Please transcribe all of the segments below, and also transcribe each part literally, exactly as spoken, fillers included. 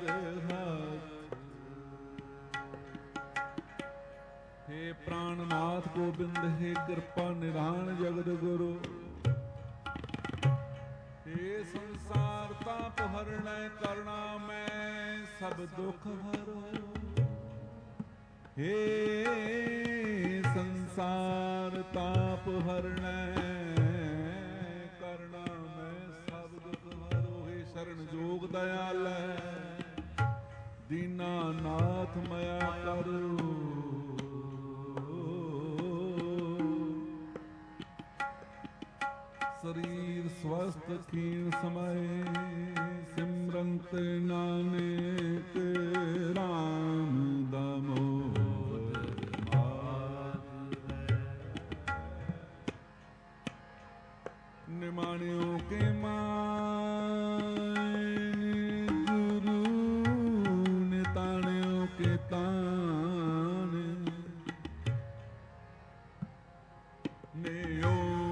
ਹੱਥ। हे प्राणनाथ गोबिंद, हे कृपा निधान जगत गुरु, हे संसार ताप हरणै करना मैं सब दुख हरो। हे संसार ताप हरणै करना मैं सब दुख हरो। हे शरण जोग दयालै, दीना नाथ मया करो। शरीर स्वस्थ खीण समय, सिमरंत नानक राम दामोदर माधव। निमाणियों के मान गुरु, निताणियों के तान, नेओ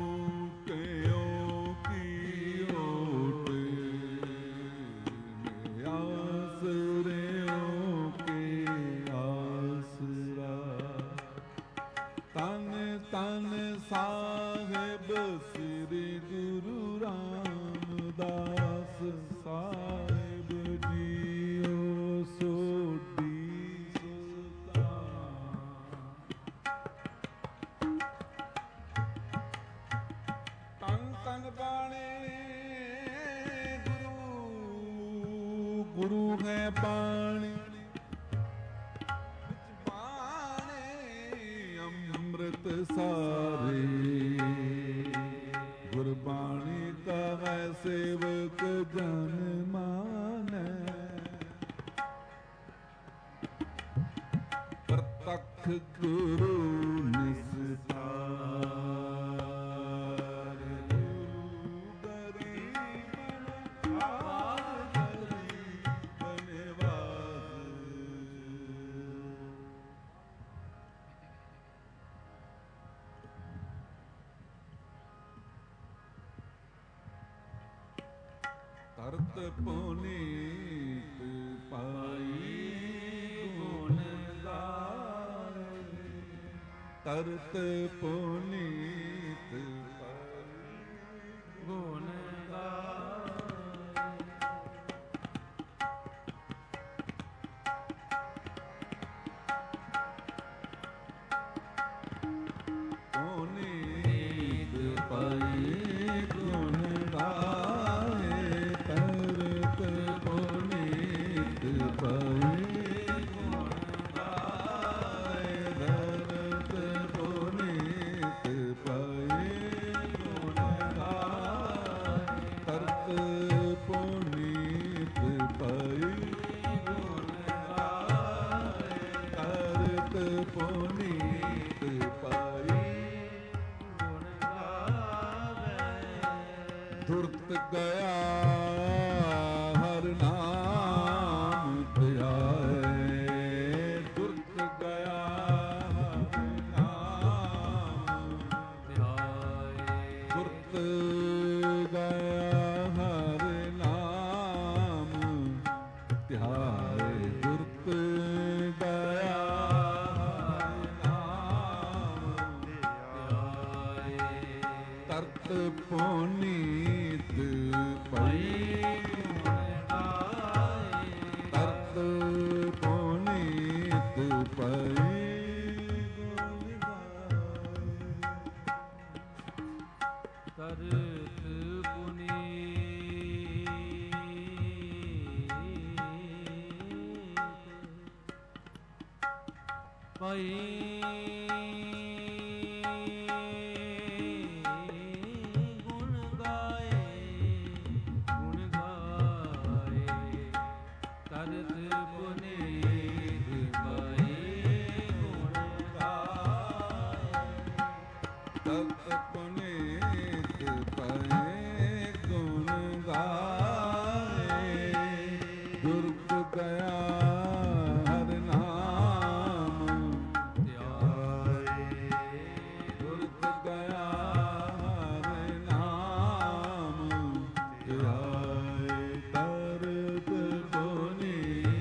साहेब श्री गुरु रामदास साहेब जीओ सोडी सुल्तान। तन तन बाणे गुरु, गुरु है बाणी, अमृत सारे गुरबाणी का है सेवक जन मानै। प्रत्यक्ष गुरु निस्तार, गुरु गरीब तरत पुनीत पाई गुण गाए। तरत पुनीत पाई गुण गाए। पुनीत पाई गुण गाए। तरत पुनीत पाई गुण गाए। तरत पुनीत पाई गुण गाए। तरत पुनीत पाई गुण गाए। तरत पुनीत पाई गुण गाए। धुरत गया हर नाम ध्याए। धुरत गया हर नाम ध्याए। धुरत गया हर नाम ध्याए। धुरत गया हर नाम ध्याए। तरत पुनीत पाई गुण गाए। तरत पुनीत पाई गुण गाए। तरत पुनीत पाई तरत पुनीत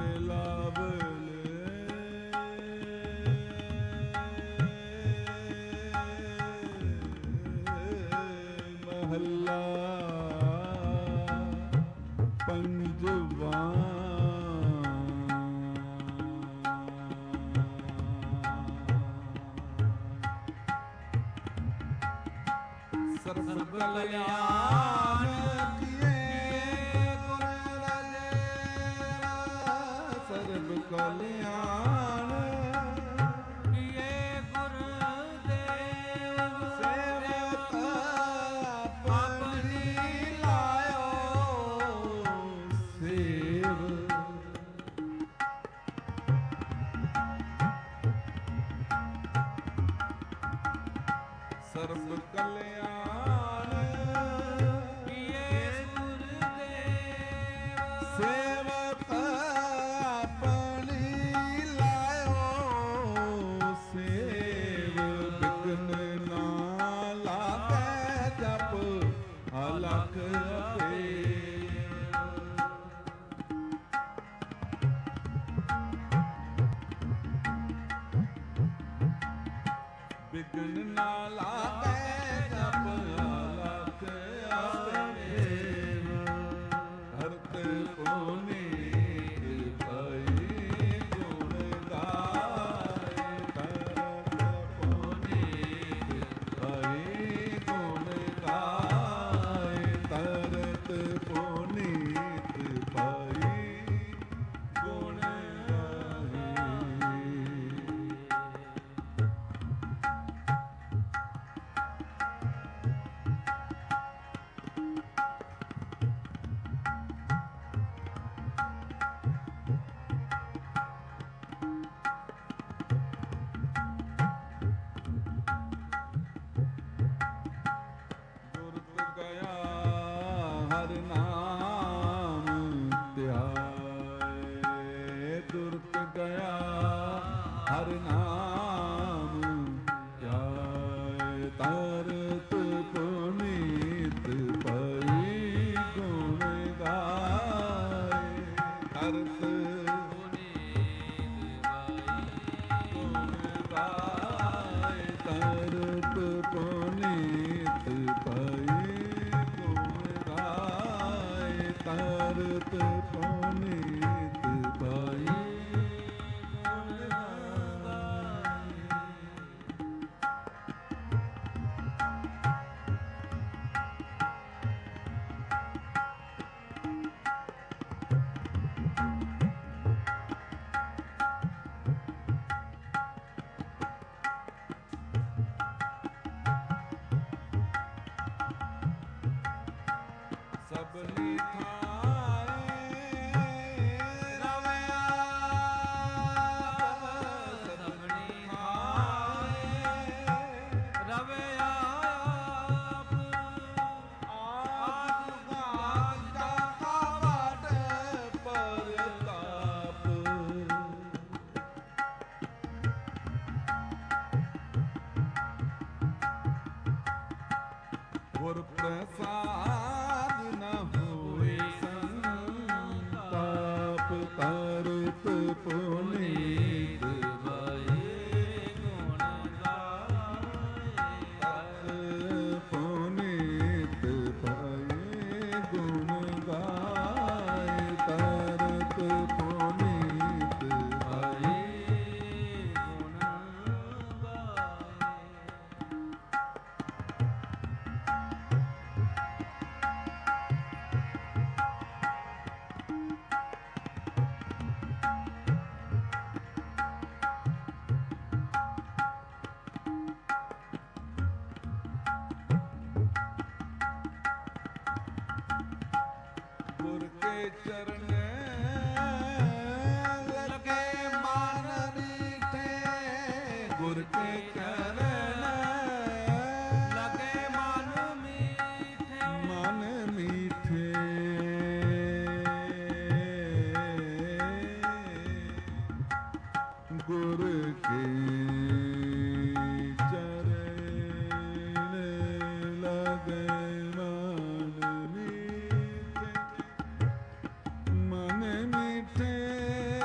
ਮਨ ਮਿੱਠੇ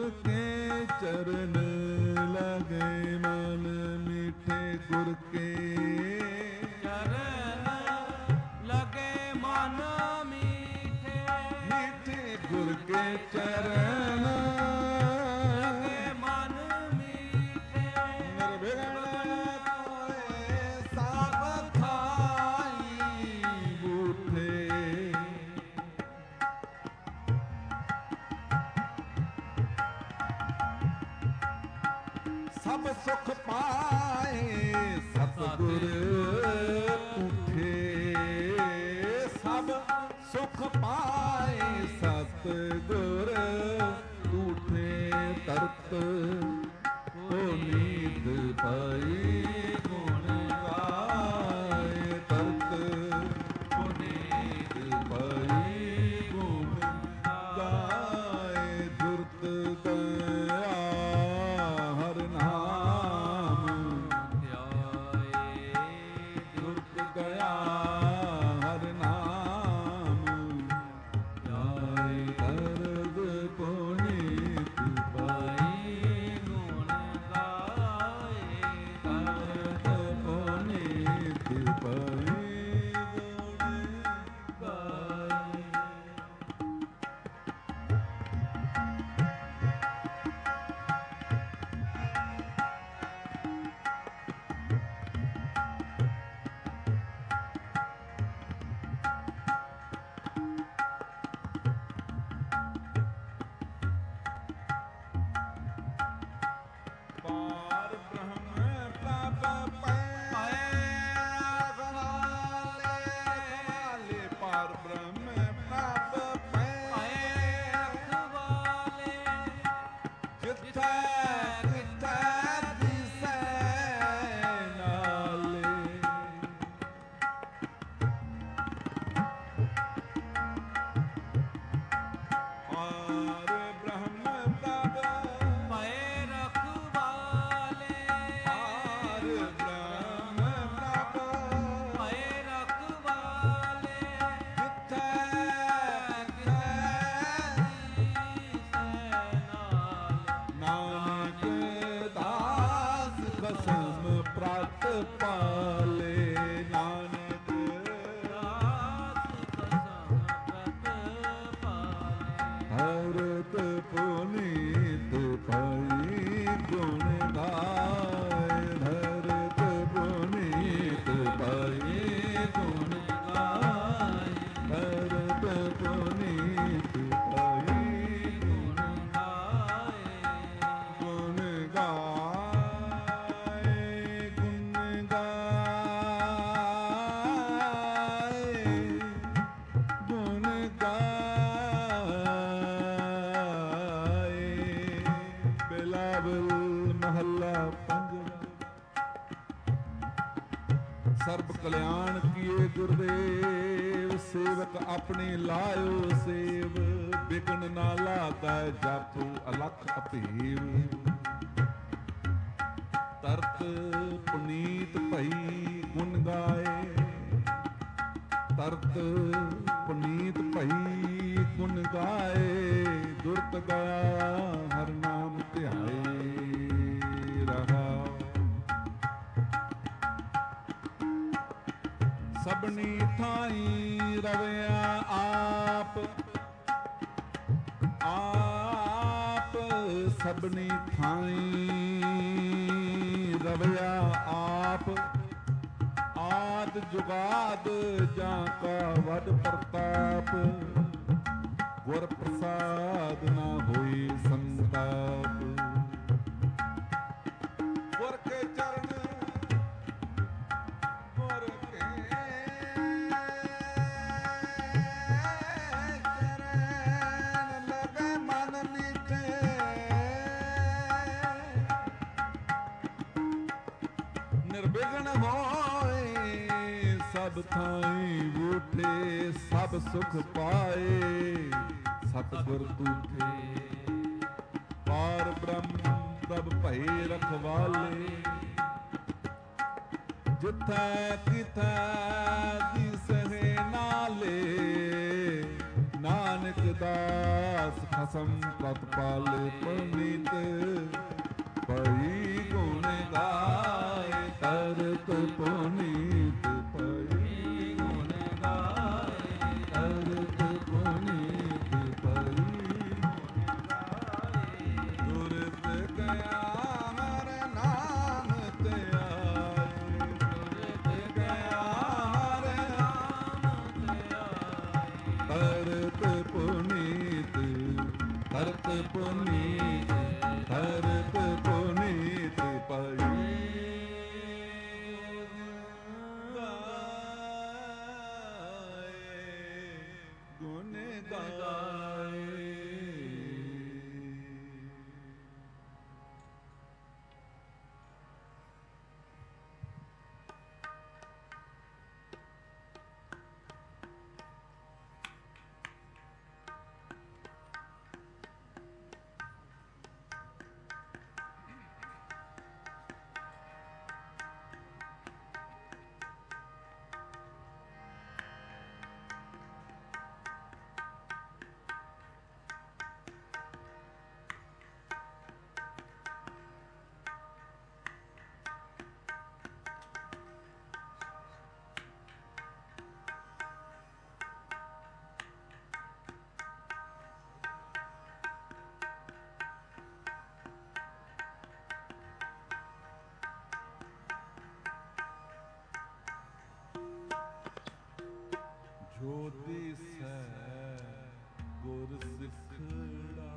ਗੁਰ ਕੇ ਚਰਨ ਲਗੇ ਮਨ ਮੀਠੇ, ਗੁਰ ਕੇ ਚਰਨ ਲਗੇ ਮਨ ਮੀਠੇ, ਮੀਠੇ ਗੁਰ ਕੇ ਚਰਨ ਲਗੇ ਮਨ ਮੀਠੇ, ਨਿਰਵਿਘਨ ਕੋਏ ਸਭ ਥਾਈ ਬੂਠੇ। ਸਭ ਸੁਖ ਪਾਏ ਸਤਿਗੁਰ ਪੁੱਠੇ, ਸਭ ਸੁਖ ਪਾਏ ਸਤਿਗੁਰ ਪੁੱਠੇ। ਤਰਤ ਪੁਨੀਤ ਪਾਈ ਗੁਣ ਗਾਏ, ਤਰਤ ਪੁਨੀਤ ਪਾਈ ਗੁਣ ਗਾਏ। ਦੁਰਤ ਦਇਆ ਹਰਿ ਨਾਮ ਧਿਆਏ, ਦੁਰਤ ਦਇਆ ਹਰਿ ਨਾਮ ਧਿਆਏ। ਤਰਤ ਪੁਨੀਤ ਪਾਈ ਗੁਣ ਗਾਏ, ਤਰਤ ਪੁਨੀਤ ਪਾਈ ਗੁਣ ਗਾਏ। ਪਾਰ ਬ੍ਰਹਮ ਪ੍ਰਭ ਪੈ ਰਖਵਾਲੇ, ਰਖਵਾਲੇ ਪਾਰ ਬ੍ਰਹਮ ਪ੍ਰਭ ਪੈ ਰਖਵਾਲੇ, ਜਿੱਥੈ ਕਿਥੈ ਦਿਸੈ ਨਾਲੇ। ਪਾਰ ਬ੍ਰਹਮ ਪ੍ਰਭ ਪਏ ਰਖਵਾਲੇ, ਪਾਰ ਬ੍ਰਹਮ ਪ੍ਰਭ ਪਏ ਰਖਵਾਲੇ, ਜਿੱਥੈ ਨਾਨਕ ਦਾਸ ਖਸਮ ਪ੍ਰਤ ਪਾਲੇ। ਨਾਨਕ ਹਰਤ ਪੁਨੀਤ ਪਾਈ ਗੁਣ ਗਾਏ, ਹਰਤ ਪੁਨੀਤ ਪਾਈ ਗੁਣ ਗਾਏ, ਹਰਤ ਪੁਨੀਤ ਪਾਈ ਗੁਣ ਗੁਣ ਗਾਏ, ਗੁਣ ਗਾਏ, ਗੁਣ ਗਾਏ। ਬਿਲਾਵਲ ਮਹੱਲਾ ਪੰਜਵਾਂ। ਸਰਬ ਕਲਿਆਣ ਕੀਏ ਗੁਰਦੇਵ, ਸੇਵਕ ਆਪਣੀ ਲਾਇਓ ਸੇਵ। ਬਿਗਨ ਨਾ ਲਾਗੈ ਜਪ ਅਲਖ ਅਭੇਵ, ਤਰਤ ਪੁਨੀਤ ਭਈ ਗੁਣ ਗਾਏ। ਤਰਤ ਪੁਨੀਤ ਭਈ ਗੁਣ ਗਾਏ, ਦੁਰਤ ਗਿਆ ਹਰਿ ਨਾਮ ਧਿਆਏ। ਰਹਾਉ ਸਭਨੀ ਥਾਈ ਰਵਿਆ ਆਪ, ਆਪ ਸਭਨੀ ਥਾਈ ਰਵਿਆ ਆਪ। ਆਦ ਜੁਗਾਦ ਜਾਂ ਕਾ ਵਡ ਪ੍ਰਤਾਪ, ਗੁਰ ਪ੍ਰਸਾਦ ਨਾ ਹੋਈ ਸੰਤਾਪ। ਗੁਰ ਕੇ ਚਰਨ ਗੁਰ ਕੇ ਚਰਨ ਲਗੇ ਮਨ ਮੀਠੇ, ਨਿਰਵਿਘਨ ਹੋਏ ਸਭ ਥਾਈ ਬੂਠੇ। ਸਭ ਸੁਖ ਪਾਏ ਸਤਿਗੁਰ ਤੂਠੇ। ਪਾਰ ਬ੍ਰਹਮ ਪ੍ਰਭ ਭਏ ਰਖਵਾਲੇ, ਜਿਥੈ ਕਿਥੈ ਦਿਸਹਿ ਨਾਲੇ। ਨਾਨਕ ਦਾਸ ਖਸਮ ਪ੍ਰਤਪਾਲ ਪ੍ਰਨੀਤ ਪਈ ਗੁਣ ਗਾਏ ਤਰਤ ਪੁਨੀਤ ਪਈ ਗੁਣ ਗਾਏ ਤਰਤ ਪੁਨੀਤ ਪਈ ਦੁਰਤ ਗਿਆ ਹਰ ਨਾਮ ਤੇ ਆਏ ਦੁਰਤ ਗਿਆ ਹਰ ਨਾਮ ਤੇ ਆਏ ਤਰਤ ਪੁਨੀਤ ਤਰਤ ਪੁਨੀਤ ਤਰਤ ਪੁਨੀਤ ਪਈ ਗੁਣ ਗਾਏ। ਜੋਤੀ ਸੈ ਗੁਰ ਸਿੱਖੜਾ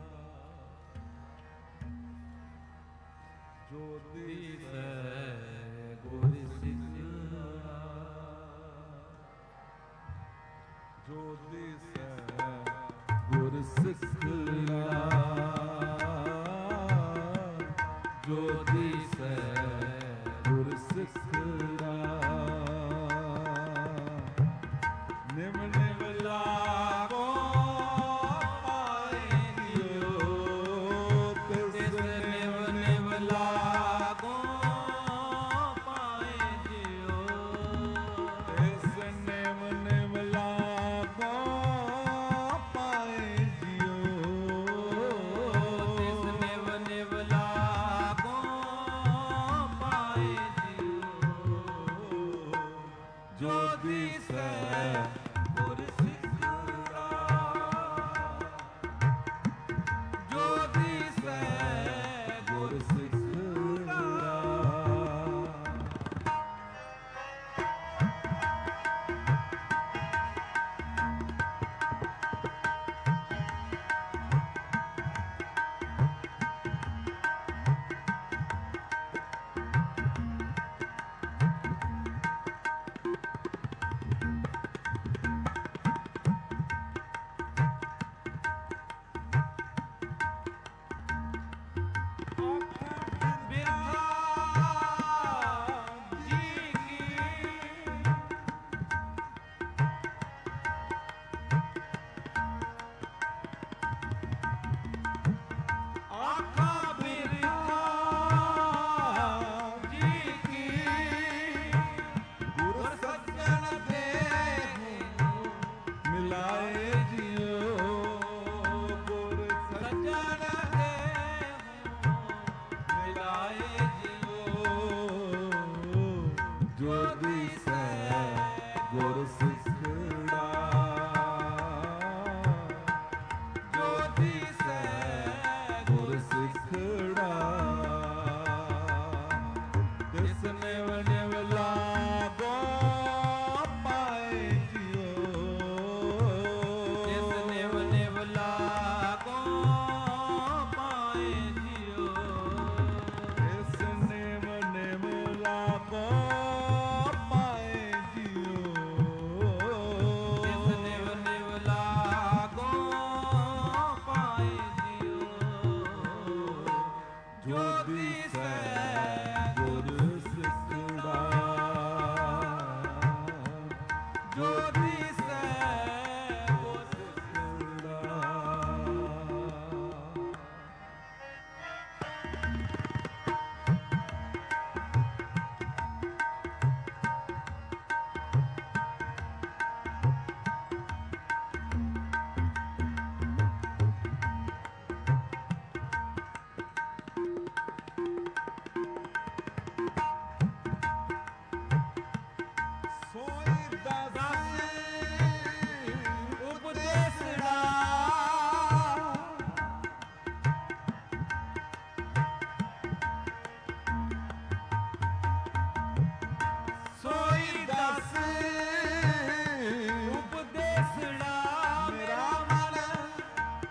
ਜੋਤੀ ਸੈ ਗੁਰ ਸਿੱਖੜਾ ਜੋਤੀ ਸੈ ਗੁਰ ਸਿੱਖੜਾ ਜੋਤੀ ਸੈ ਗੁਰ ਸਿੱਖੜਾ ਨਿਮ ਨਿਮ ਲਾਗੋ ਪਾਏ ਦਿਓ ਤਿਸ ਨਿਮ ਨਿਮ ਲਾਗੋ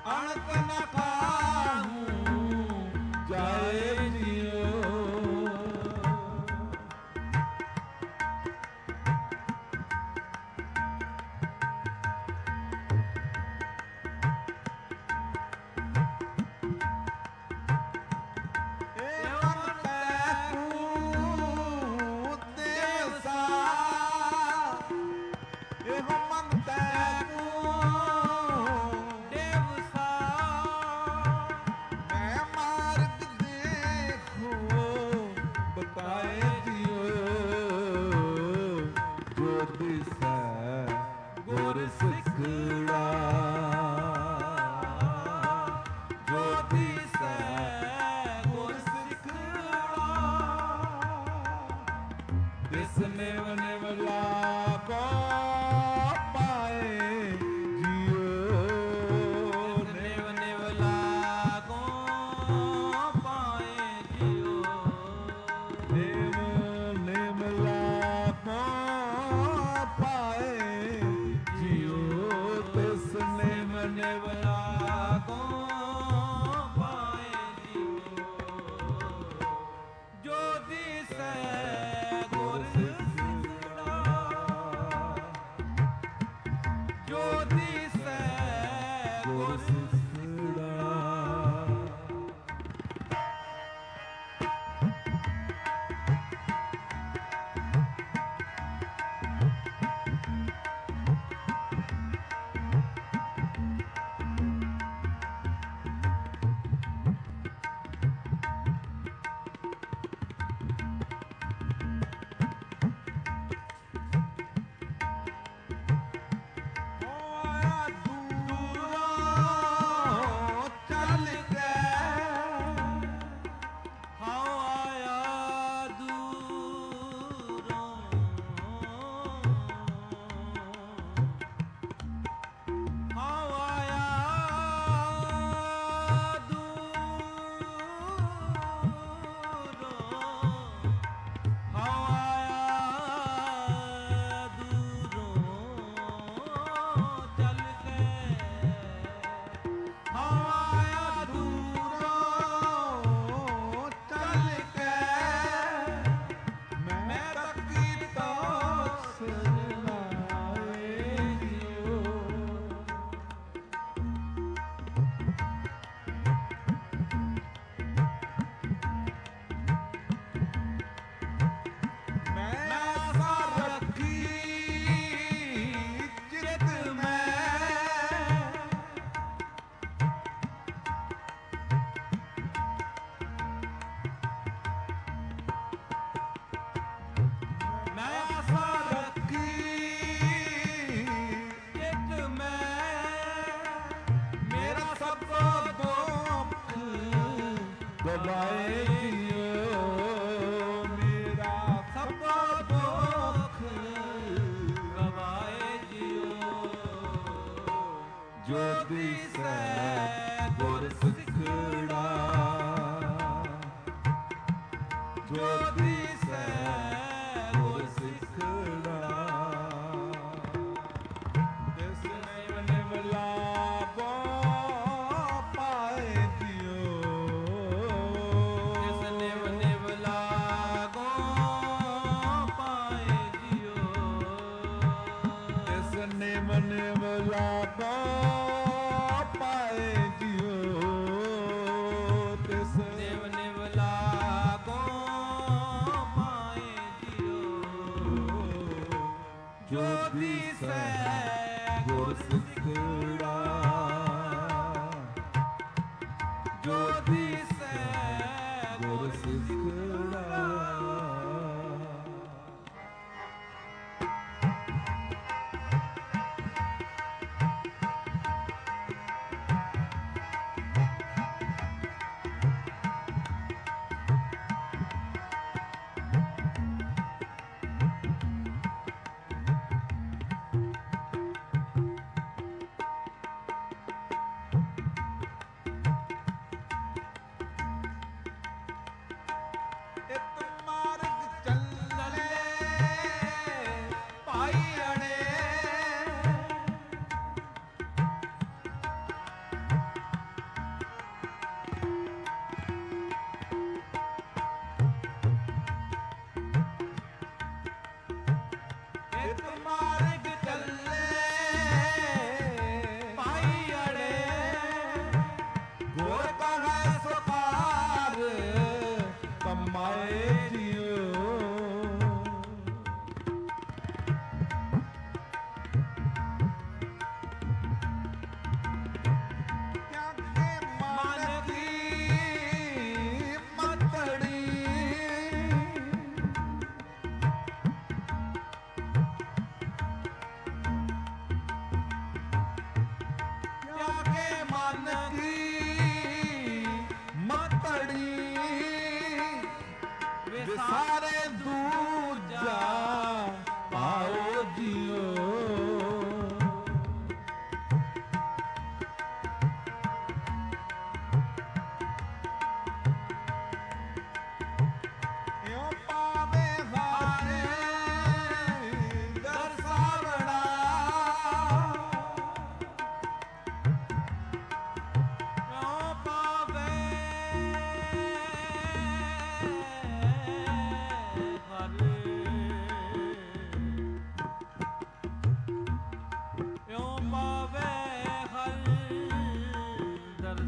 ਅਣਕ ਨ ਖਾਹੂੰ ਜਾਏ ਜਿਉ।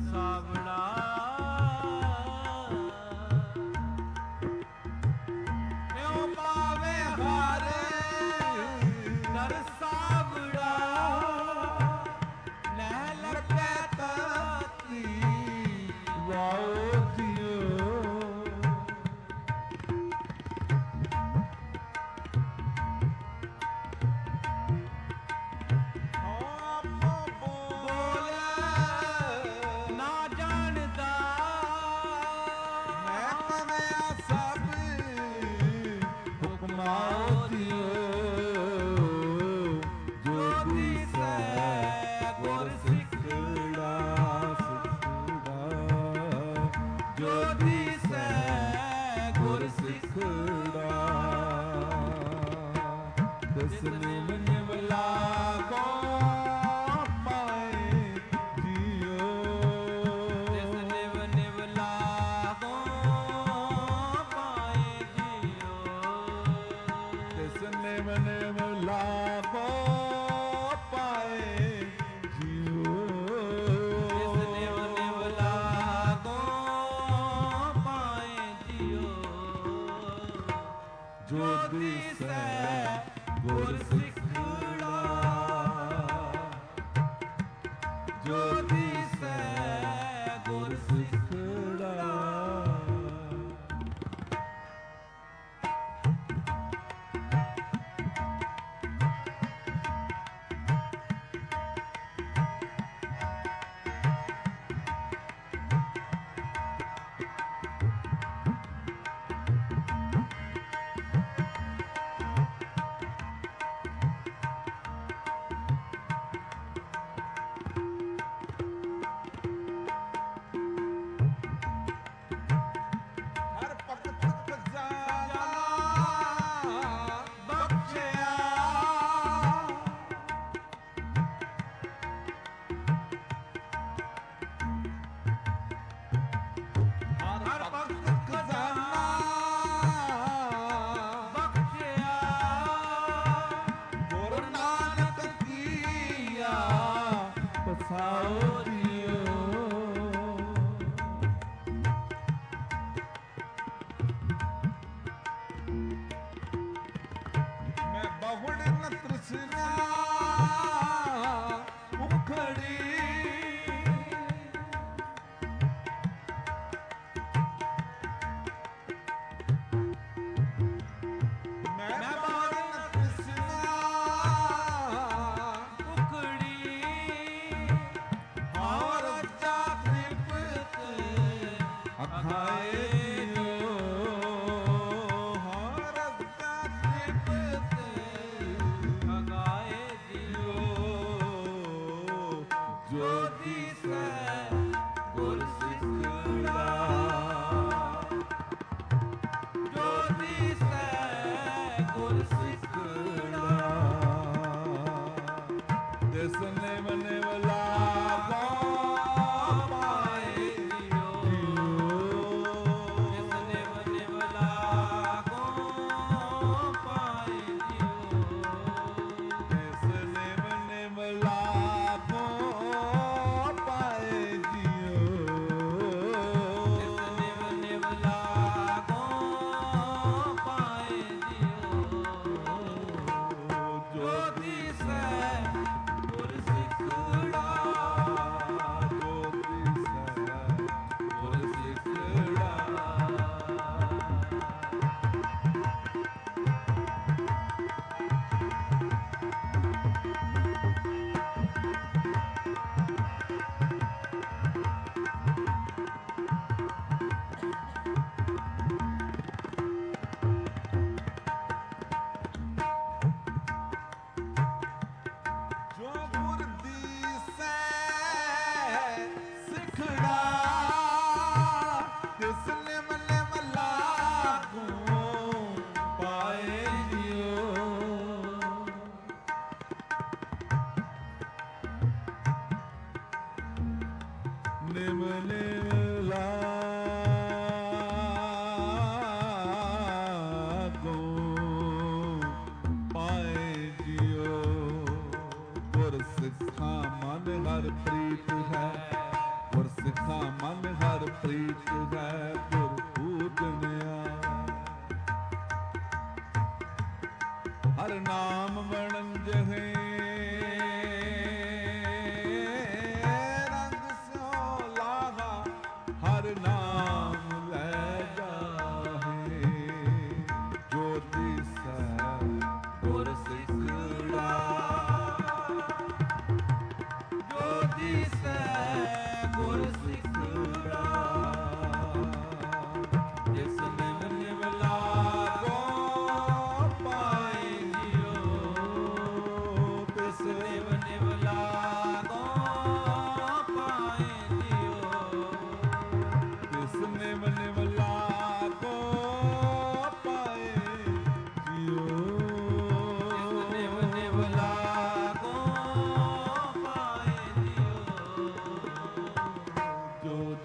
ਸਾਵੜਾ ਇਉ ਪਾਵੇ ਹਾਰੇ ਦਰ ਸਾਵੜਾ ਨਹਿ ਲੱਗੇ ਤਾਤੀ ਵਾਓ ਜੀਓ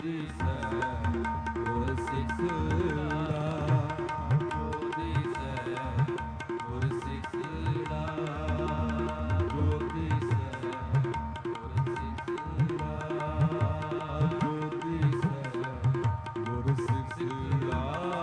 ਦਿਸੈ ਗੁਰ ਸਿੱਖੜਾ, ਜੋ ਦਿਸੈ ਗੁਰ ਸਿੱਖੜਾ, ਜੋ ਦਿਸੈ ਗੁਰ ਸਿੱਖੜਾ, ਜੋ ਦਿਸੈ ਗੁਰ ਸਿੱਖੜਾ।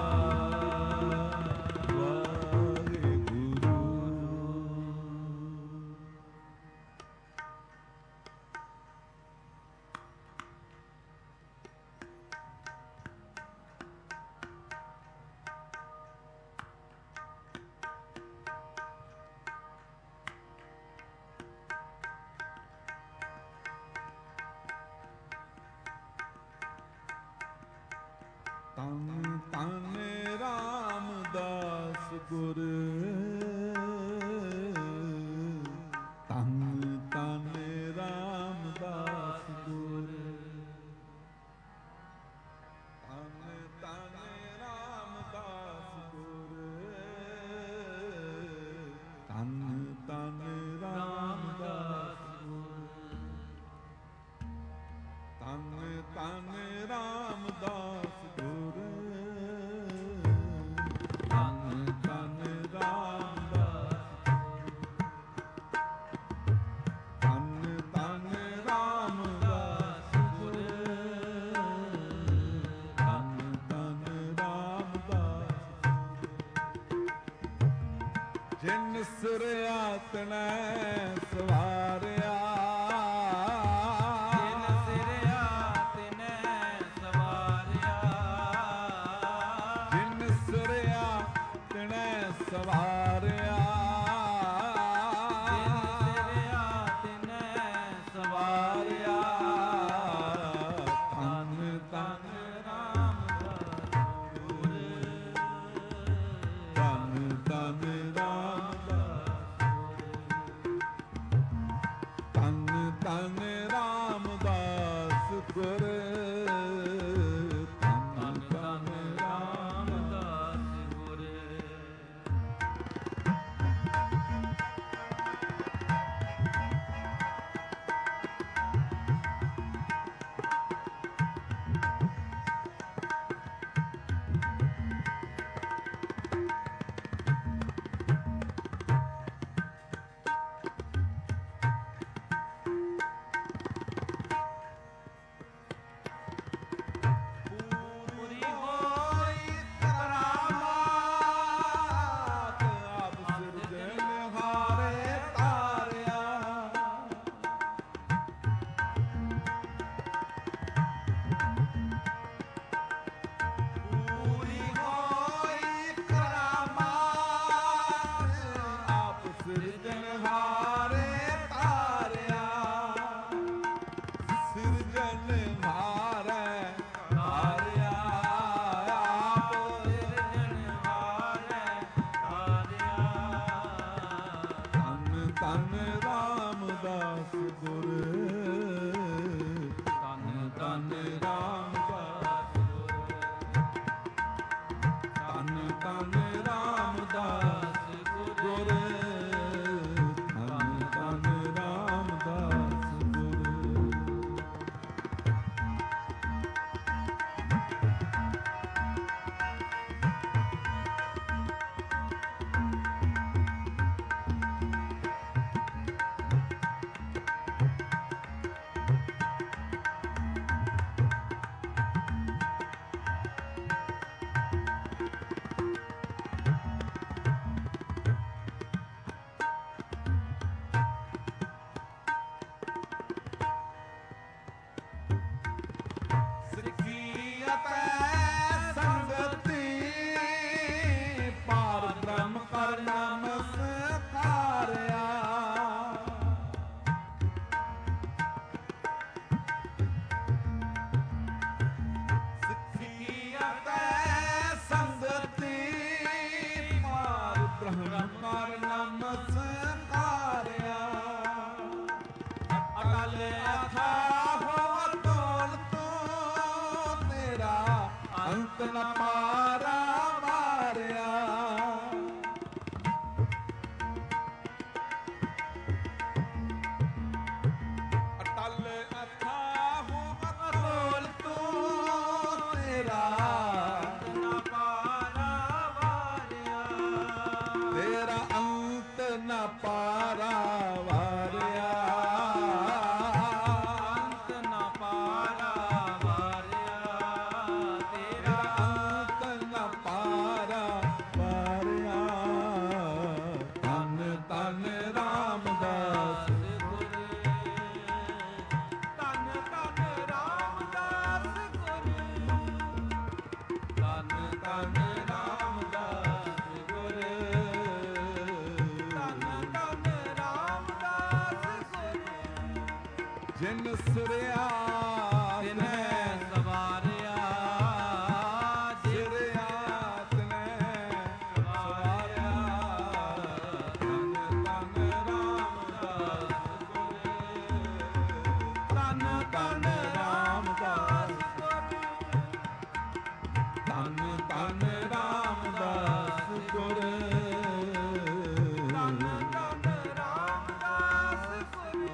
ਤਨ ਤਨ ਰਾਮਦਾਸ ਗੁਰ, ਤਨ ਤਨ ਰਾਮਦਾਸ ਗੁਰ, ਤਨ ਤਨ ਰਾਮਦਾਸ ਗੁਰ, ਤਨ ਤਨ ਰਾਮਦਾਸ ਗੁਰ, ਤਨ ਤਨ ਰਾਮਦਾਸ ਗੁਰ, ਤਨ ਤਨ ਰਾਮਦਾਸ, ਤਨ ਤਨ ਰਾਮਦਾਸ ਗੁਰ, ਤਨ ਤਨ ਰਾਮਦਾਸ। ਜਿਨ ਸਿਰਿਆ ਤਨੈ ਸਵਾਰਿਆ, ਜਿਨ ਸਿਰਿਆ ਤਿਨੈ ਸਵਾਰਿਆ, ਜਿਨ ਸਿਰਿਆ ਤਨੈ ਸਵਾਰਿਆ, ਜਿਨ ਸਿਰਿਆ ਤਿਨੈ ਸਵਾਰਿਆ, ਤਨ ਤਨ ਰਾਮਦਾਸ ਗੁਰ, ਤਨ ਤਨ ਰਾਮਦਾਸ, ਸਿਰਿਆ ਤਿਨੈ ਸਵਾਰਿਆ ਸਿਰਿਆ ਤਿਨੈ ਸਵਾਰਿਆ ਧੰਨ ਧੰਨ ਰਾਮਦਾਸ ਧੰਨ ਧੰਨ ਰਾਮਦਾਸ ਧੰਨ ਧੰਨ ਰਾਮਦਾਸ ਗੁਰ ਧੰਨ ਧੰਨ ਰਾਮਦਾਸ ਗੁਰ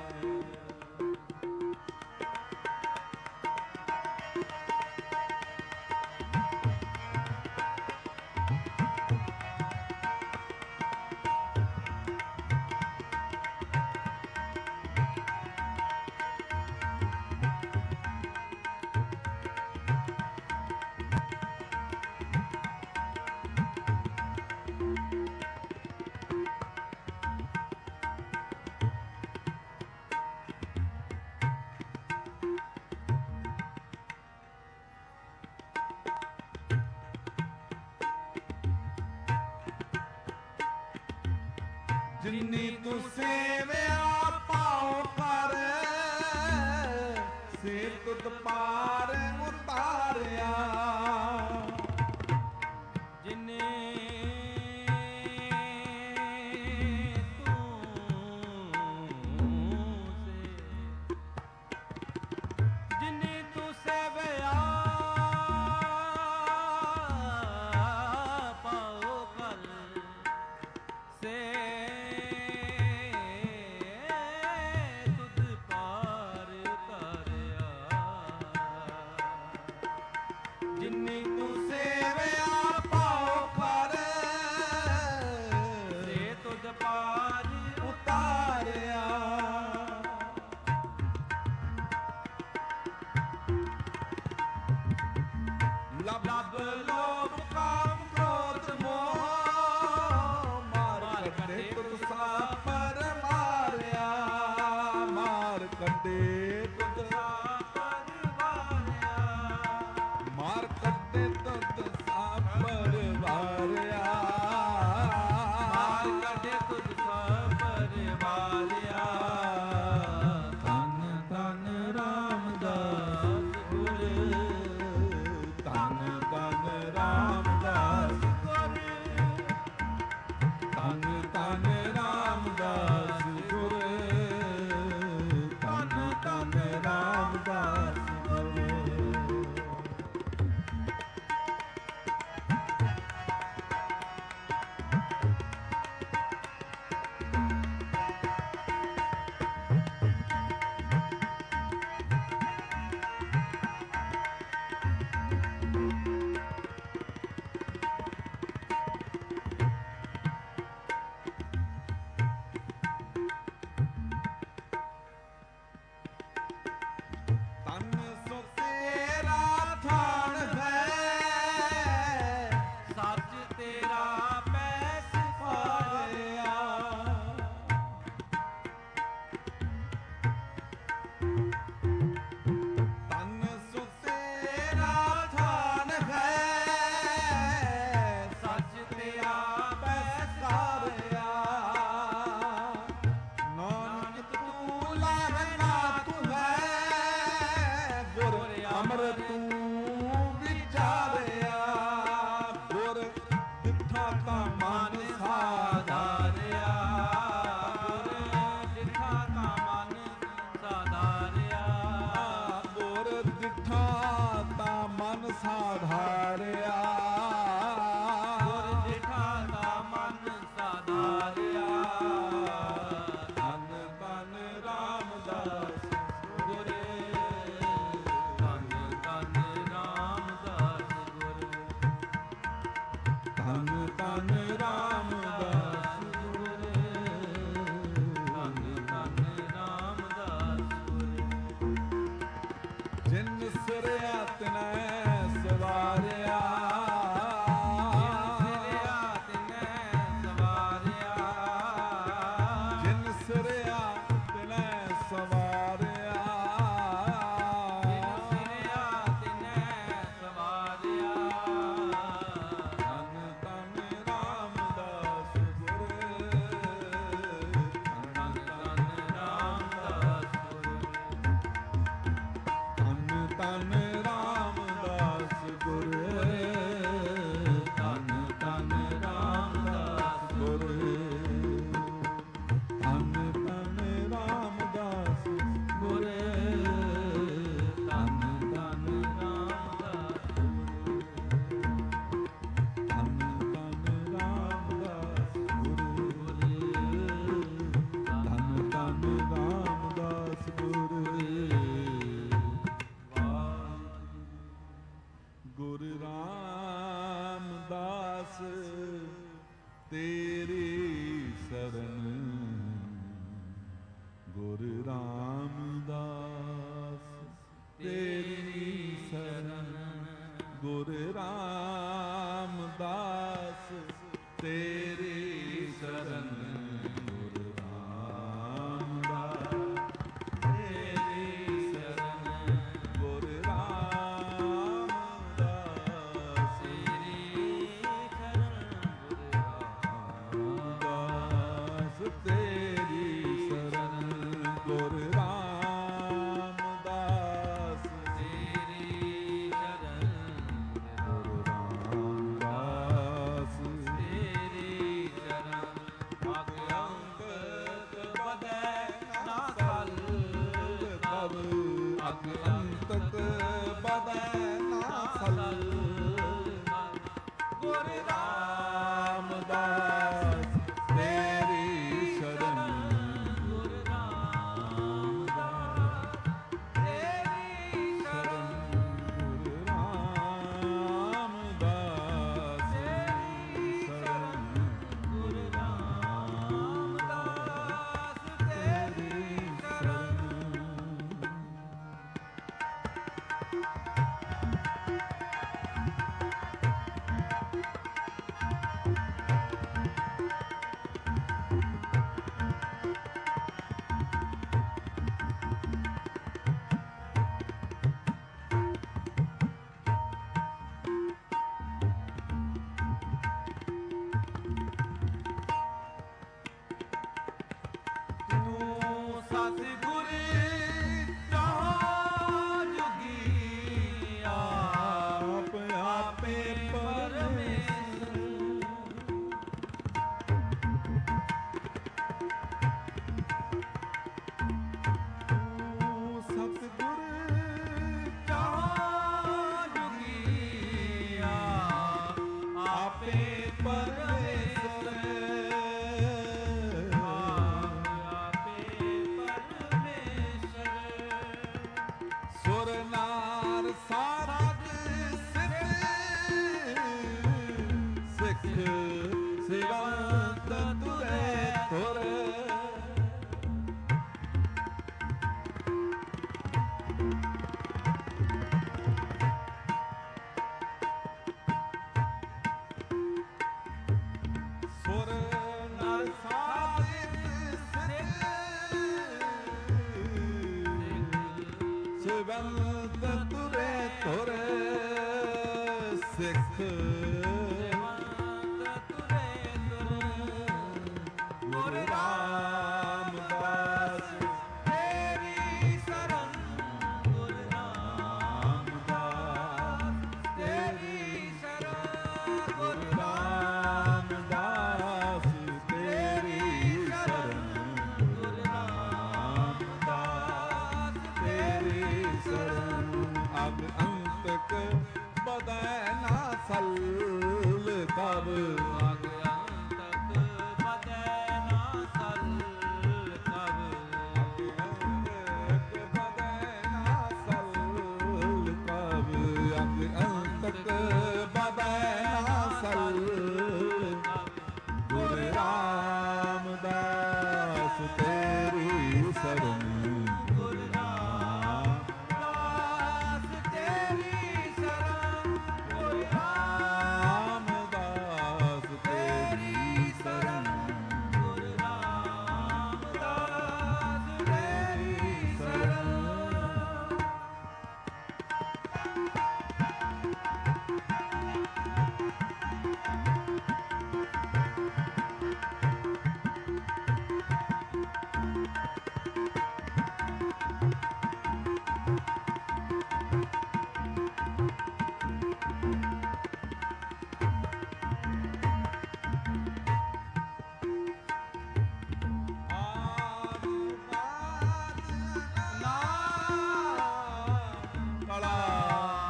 ਜਿਨੀ ਤੂੰ ਸੇਵਿਆ ਪਾਉ ਕਰ ਸੇ ਤੁਧ ਪਾਰ ਉਤਾਰਿਆ ਜਿਨੇ ਤੂੰ ਸੇ ਜਿਨੇ ਤੂੰ ਸੇਵਿਆ ਪਾਉ ਕਰ ਸੇ ਤੁਧ ਪਾਰ ਉਤਾਰਿਆ ਜਿਨੀ ਤੂੰ ਸੇਵਿਆ ਪਾਉ ਕਰ ਸੇ ਤੁਧ ਪਾਰ ਉਤਾਰਿਆ ਲਬ ਲਬ ਲੋਭ ਕਾਮ ਕ੍ਰੋਧ ਮੋਹ ਮਾਰ ਕੱਢੇ ਤੁਧ ਸਾਪਰ ਮਾਰਿਆ ਮਾਰ ਕੱਢੇ ਤੁਧ ਪਾਰ ਵਾਰਿਆ ਮਾਰ ਕੱਢੇ ਤੁਧ ਸਾਪਰ ਵਾਰਿਆ ਮਾਰ ਕੱਢੇ ਤੁਧ ਸਾਪਰ ਵਾਰਿਆ ਧੰਨ ਧੰਨ ਰਾਮਦਾਸ ਗੁਰ ਧੰਨ ਧੰਨ ਰਾਮਦਾਸ ਗੁਰ ਧੰਨ ਧੰਨ ਰਾਮਦਾਸ ਗੁਰ ਧੰਨ ਧੰਨ ਰਾਮਦਾਸ ਗੁਰ ਤਨ ਸੋ ਤੇਰਾ ਥਾਨ ਹੈ ਸੱਚ ਤੇਰਾ ਪੈਸ ਪਾਰਿਆ ਤਨ ਸੋ ਤੇਰਾ ਥਾਨ ਹੈ ਸੱਚ ਤੇਰਾ ਪੈਸਾਰਿਆ ਨਾਨਕ ਤੂੰ ਲਾਹਨਾ ਤੂੰ ਹੈ ਗੁਰ ਅਮਰ ਤੂੰ ਵਿਚਾਰਿਆ ਗੁਰ ਦਿੱਠਾ ਤਾਂ ਮਨ ਸਾਧਾਰਿਆ ਗੁਰ ਜਿਠਾ ਕਾ ਮਨ ਸਾਧਾਰਿਆ ਗੁਰ ਦਿੱਠਾ ਤਾਂ ਮਨ ਸਾਧਾਰਿਆ ਗੁਰ ਜਿਠਾ ਕਾ ਮਨ ਸਾਧਾਰਿਆ ਧੰਨ ਧੰਨ ਰਾਮਦਾਸ ਗੁਰ ਧੰਨ ਧੰਨ ਰਾਮਦਾਸ ਗੁਰ ਧੰਨ ਧੰਨ ਰਾਮਦਾਸ ਗੁਰ ਧੰਨ ਧੰਨ ਰਾਮਦਾਸ ਗੁਰ ਜਿਨ ਸਿਰ ਧੰਨ ਰਾਮਦਾਸ ਗੁਰ ਧੰਨ ਧੰਨ ਰਾਮਦਾਸ ਗੁਰ ਧੰਨ ਧੰਨ ਰਾਮਦਾਸ ਗੁਰ ਧੰਨ ਧੰਨ ਰਾਮਦਾਸ ਧੰਨ ਧੰਨ ਰਾਮਦਾਸ ਗੁਰ ਧੰਨ ਧੰਨ ਰਾਮਦਾਸ ਗੁਰ ਗੁਰ ਰਾਮਦਾਸ ਤੇਰੀ ਸ਼ਰਨ ਗੁਰ ਰਾਮਦਾਸ ਤੇਰੀ ਸ਼ਰਨ ਗੁਰ ਰਾਮਦਾਸ ਤੇਰੀ ਸ਼ਰਨ ਗੁਰ ਰਾਮਦਾਸ ਤੇਰੀ ਸ਼ਰਨ ਗੁਰ ਰਾਮਦਾਸ ਤੇਰੀ ਸ਼ਰਨ ਗੁਰ ਰਾਮਦਾਸ ਤੇਰੀ ਸ਼ਰਨ ਗੁਰ ਰਾਮਦਾਸ ਤੇਰੀ ਸ਼ਰਨ ਗੁਰ ਰਾਮਦਾਸ ਅਗ ਅੰਤਕ ਬਦੈ ਨਾ ਅਗ ਸਲ ਅੰਤਕ ਬਦੈ ਨਾ ਸਲ ਗੁਰ ਰਾਮਦਾਸ ਤੇਰੀ ਸ਼ਰਨ ਗੁਰ ਰਾਮਦਾਸ ਤੇਰੀ ਸ਼ਰਨ ਗੁਰ ਰਾਮਦਾਸ ਤੇਰੀ ਸ਼ਰਨ ਗੁਰ ਰਾਮਦਾਸ ਤੇਰੀ ਸ਼ਰਨ ਤੂੰ ਸਤਿਗੁਰ ਚਾਹੁ ਜੁਗੀ ਆਪ ਆਪੇ ਪਰਮੇਸ਼ਰ ਤੂੰ ਸਤਿਗੁਰ ਚਾਹੁ ਜੁਗੀ ਆਪੇ ਪਰਮੇਸ਼ਰ ਆਪੇ ਪਰਮੇਸ਼ਰ ਸੁਰ ਨਾਰ ਸਾਰਗ ਸਿੱਖ ਸਿੱਖ ਸਿਵੰਤ ਤੁਰੇ ਤੁਰ ਸੁਰ ਨਰ ਸਾਰਿਤ ਸਿਵੰਤ ਤੁਰੇ ਤੁਰ ਸਿੱਖ ਗੁਰ ਰਾਮਦਾਸ ਤੇਰੀ ਸ਼ਰਨ ਗੁਰ ਰਾਮਦਾਸ ਤੇਰੀ ਸ਼ਰਨ ਗੁਰ ਰਾਮਦਾਸ ਤੇਰੀ ਸ਼ਰਨ ਗੁਰ ਰਾਮਦਾਸ ਤੇਰੀ ਸ਼ਰਨ ਅਗ ਅੰਤਕ ਬਦੈ ਨਾ ਸਲ ਕਬ ਅਗ ਅੰਤਕ ਬਦੈ ਨਾ ਸਲ ਕਬ ਅੰਤਕ ਬਦੈ ਨਾ ਸਲ ਕਬ ਅਗ ਅੰਤਕ ਬਦੈ ਨਾ ਸਲ ਗੁਰ ਰਾਮਦਾਸ ਤੇਰੀ ਸ਼ਰਨ ਗੁਰ ਰਾਮਦਾਸ ਤੇਰੀ ਸ਼ਰਨ ਗੁਰ ਰਾਮਦਾਸ ਤੇਰੀ ਸ਼ਰਨ ਗੁਰ ਰਾਮਦਾਸ ਤੇਰੀ ਸ਼ਰਨ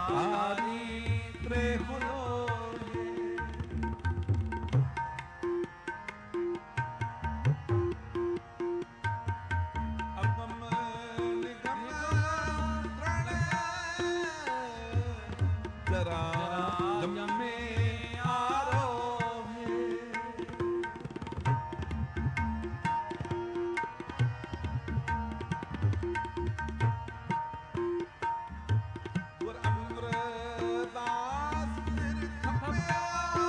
ਆਰੀ ਤ੍ਰੇ ਹੋਲੋਏ ਅਗਮ ਨਿਗਮ ਤ੍ਰਣ ਜਰਾ ਜੰਮੇ ਆਰੋਹੇ ਗੁਰ ਅਮਰਦਾਸ ਸਿਰ ਥੱਪਿਆ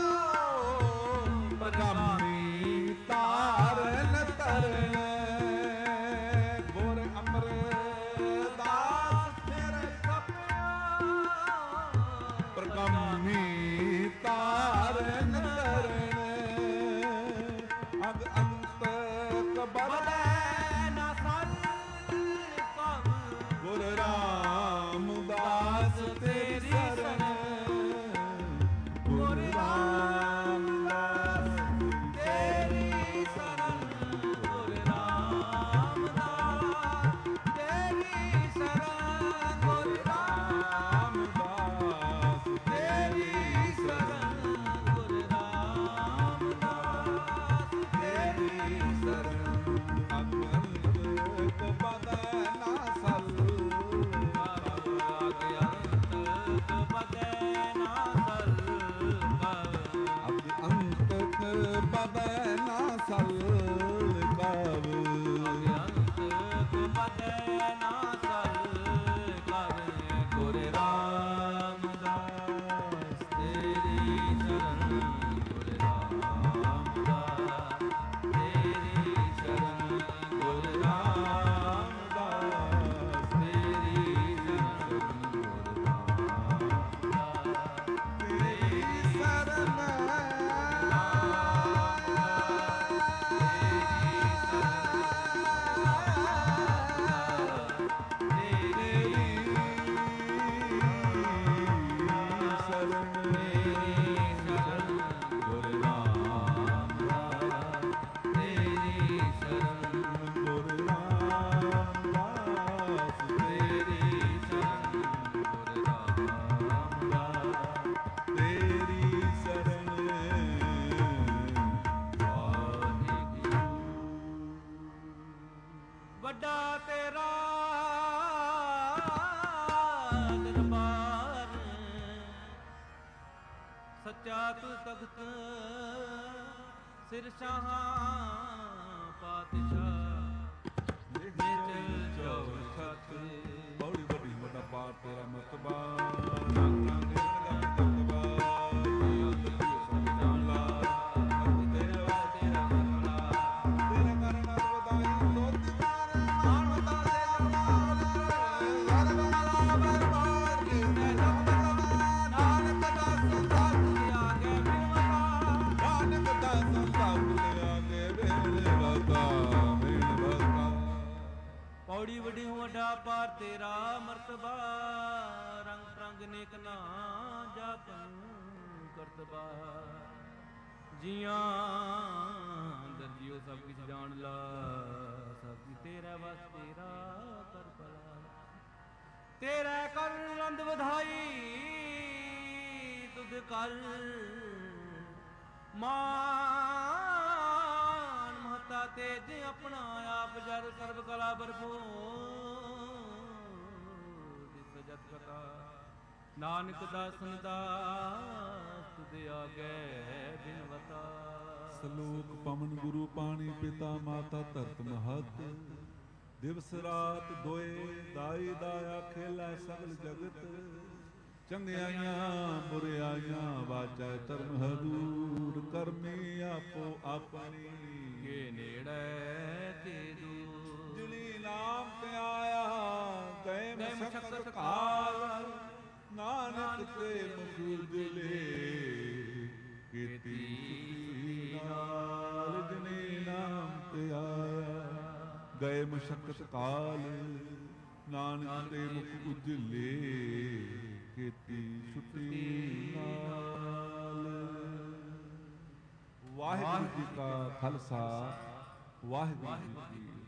ਪ੍ਰਗਾਮੀ ਤਾਰਨ ਤਰਨ ਗੁਰ ਅਮਰਦਾਸ ਸਿਰ ਥੱਪਿਆ ਪ੍ਰਗਾਮੀ ਤਾਰਨ ਤਰਨ ਅਗ ਅੰਤ ਕਬਲੇ ਨਾ ਸਲ ਕਮ ਗੁਰ ਰਾਮਦਾਸ ਤੇਰੀ ਸ਼ਰਨ ਗੁਰ ਰਾਮਦਾਸ ਤੇਰੀ ਸ਼ਰਨ ਗੁਰ ਰਾਮਦਾਸ ਤੇਰੀ ਸ਼ਰਨ ਗੁਰ ਰਾਮਦਾਸ ਤੇਰੀ ਸ਼ਰਨ ਗੁਰ ਰਾਮਦਾਸ ਤੇਰੀ ਸ਼ਰਨ ਅਗੰਤ ਬਦੈ ਨਾ ਸਲ ਅਗਿਆਨਤ ਬਗੈ ਨਾ ਸਲ ਅਬ ਅੰਤਕ ਬਦੈ ਨਾ ਸਲ ਕਵ ਅਗਿਆਨਤ ਬਗੈ ਨਾ ਸਲ ਕਰ ਗੁਰ ਰਾਮਦਾਸ ਤੇਰੀ ਸ਼ਰਨ ਗੁਰ ਰਾਮਦਾਸ ਤੇਰੀ ਸ਼ਰਨ ਗੁਰ ਰਾਮਦਾਸ ਤੇਰੀ ਸ਼ਰਨ ਗੁਰ ਰਾਮਦਾਸ ਤੇਰੀ ਸ਼ਰਨ ਵੱਡਾ ਤੇਰਾ ਦਰਬਾਰ ਸੱਚਾ ਤੂੰ ਤਖਤ ਸਿਰ ਸ਼ਾਹਾਂ ਪਾਤਸ਼ਾਹ ਨਿਚਲ ਚੌਖਤ ਬੜੀ ਵੱਡੀ ਵੱਡਾ ਪਾਰ ਤੇਰਾ ਮਰਤਬਾ ਰੰਗ ਰੰਗ ਦਾ ਮਰਤਬਾ ਪੌੜੀ ਵੱਡੀ ਵੱਡਾ ਪਾਰ ਤੇਰਾ ਮਰਤਬਾ ਰੰਗ ਪ੍ਰੰਗ ਨੇਕ ਨਾ ਜਾਪਨ ਕਰਤਬਾ ਜੀਆਂ ਦਰਜੀਓ ਸਭ ਕੁਛ ਜਾਣ ਲਾ ਸਭ ਕੁਛ ਤੇਰਾ ਵਸ ਤੇਰਾ ਕਰ ਭਲਾ ਤੇਰਾ ਕਰ ਰੰਦ ਵਧਾਈ ਤੁਧ ਕਰ ਮਾਨ ਮਹਤਾ ਤੇਜ ਆਪਣਾ ਆਪ ਜਰ ਸਰਬ ਕਲਾ ਭਰਪੂਰ ਜਿਸ ਜਤ ਕਥਾ ਨਾਨਕ ਦਾਸਨ ਦਾਸ ਤੁਧ ਆਗੇ ਬਿਨਵਤਾ ਸਲੋਕ ਪਵਨ ਗੁਰੂ ਪਾਣੀ ਪਿਤਾ ਮਾਤਾ ਧਰਤ ਮਹਤ ਦਿਵਸ ਰਾਤ ਦੋਏ ਦਾਈ ਦਾਇਆ ਖੇਲਾ ਸਗਲ ਜਗਤ ਚੰਗਿਆਈਆਂ ਬੁਰਿਆਈਆਂ ਵਾਚੈ ਧਰਮ ਹਦੂਰ ਕਰਮੀ ਆਪੋ ਆਪਣੀ ਕੇ ਨੇੜੇ ਤੇ ਦੂਰ ਜਿਨੀ ਨਾਮ ਤੇ ਆਇਆ ਗਏ ਮਸ਼ਕਤ ਕਾਲ ਨਾਨਕ ਤੇ ਮੁਖ ਦਿਲੇ ਕੀਤੀ ਨਾਲ ਜਿਨੇ ਨਾਮ ਤੇ ਆਇਆ ਗਏ ਮਸ਼ਕਤ ਕਾਲ ਨਾਨਕ ਤੇ ਮੁਖ ਉਜਲੇ ਕੀਤੀ ਛੁੱਟੀ ਨਾਲ। ਵਾਹਿਗੁਰੂ ਜੀ ਕਾ ਖਾਲਸਾ ਵਾਹਿਗੁਰੂ ਜੀ ਕੀ